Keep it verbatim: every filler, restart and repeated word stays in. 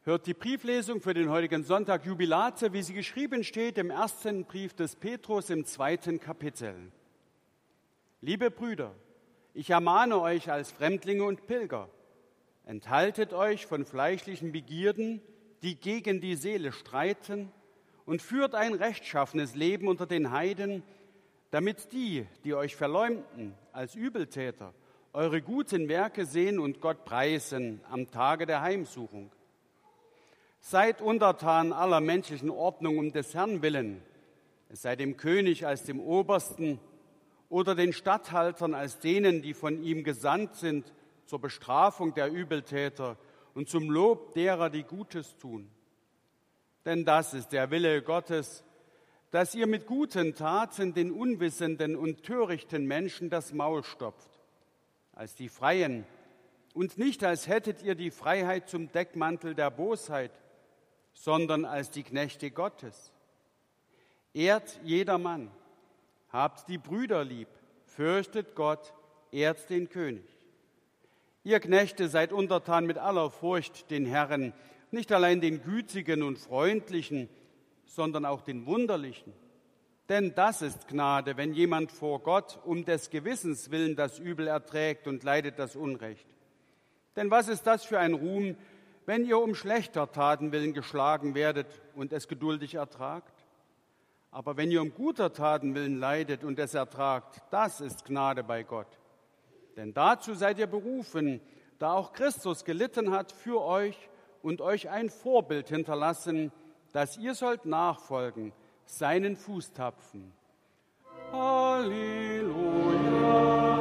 Hört die Brieflesung für den heutigen Sonntag Jubilate, wie sie geschrieben steht im ersten Brief des Petrus im zweiten Kapitel. Liebe Brüder, ich ermahne euch als Fremdlinge und Pilger, enthaltet euch von fleischlichen Begierden, die gegen die Seele streiten, und führt ein rechtschaffenes Leben unter den Heiden, damit die, die euch verleumden als Übeltäter, eure guten Werke sehen und Gott preisen am Tage der Heimsuchung. Seid untertan aller menschlichen Ordnung um des Herrn willen, es sei dem König als dem Obersten oder den Statthaltern als denen, die von ihm gesandt sind, zur Bestrafung der Übeltäter und zum Lob derer, die Gutes tun. Denn das ist der Wille Gottes, dass ihr mit guten Taten den unwissenden und törichten Menschen das Maul stopft, als die Freien, und nicht als hättet ihr die Freiheit zum Deckmantel der Bosheit, sondern als die Knechte Gottes. Ehrt jedermann, habt die Brüder lieb, fürchtet Gott, ehrt den König. Ihr Knechte seid untertan mit aller Furcht den Herren, nicht allein den Gütigen und Freundlichen, sondern auch den Wunderlichen. Denn das ist Gnade, wenn jemand vor Gott um des Gewissens willen das Übel erträgt und leidet das Unrecht. Denn was ist das für ein Ruhm, wenn ihr um schlechter Taten willen geschlagen werdet und es geduldig ertragt? Aber wenn ihr um guter Taten willen leidet und es ertragt, das ist Gnade bei Gott. Denn dazu seid ihr berufen, da auch Christus gelitten hat für euch und euch ein Vorbild hinterlassen, dass ihr sollt nachfolgen, seinen Fußtapfen. Halleluja!